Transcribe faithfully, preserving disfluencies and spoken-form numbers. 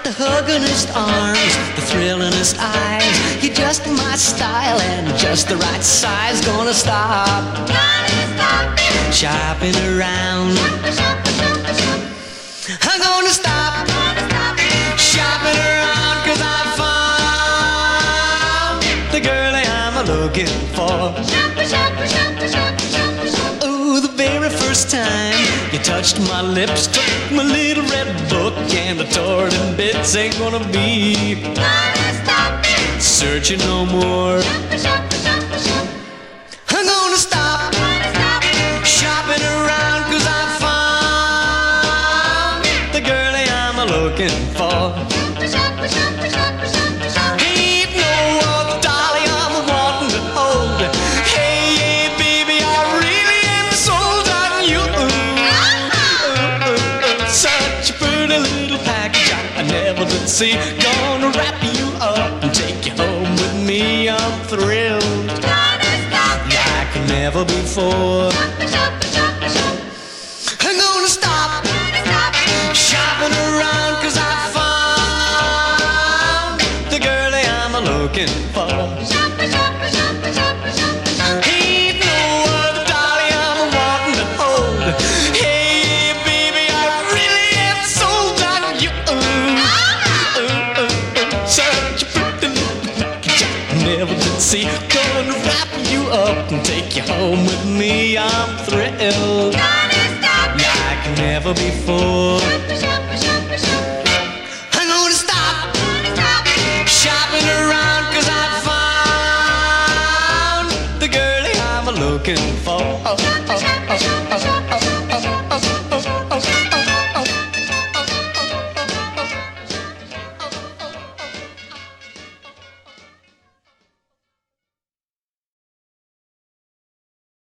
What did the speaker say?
the hug in his arms, the thrill in his eyes. You're just my style and just the right size. Gonna stop, Gonna stop it. shopping around. Shop, shop, shop, shop. I'm gonna stop, Gonna stop it. shopping around, cause I found the girl I'm looking for. Shop, shop, shop, shop, shop, shop. Ooh, the very first time you touched my lips, took my little red book and I tore it in bits. Ain't gonna be Gonna stop it. searching no more. Shop, shop, shop, shop. I'm gonna stop Gonna stop it. shopping around, cause I found the girl I'm looking for. Shop, shop, shop, shop, shop. Ain't no other dolly I'm wanting to hold. Hey, yeah, baby, I really am sold on you. Ooh, ooh, ooh, such a pretty little package I never did see. Gonna wrap you up and take you home with me. I'm thrilled Gonna stop it. like never before. Shop, shop, shop, shop. I'm gonna stop Gonna stop it. shopping around, cause I found the girl I'm looking for. Shop, shop, shop, shop, shop, shop. Ain't no other dolly I'm wanting to hold. Hey, baby, I really am sold on you. Ooh, ooh, ooh, ooh, such a pretty little package I never did see. Gonna wrap you up and take you home with me. I'm thrilled Gonna stop it. like never before. Shop, shop, shop.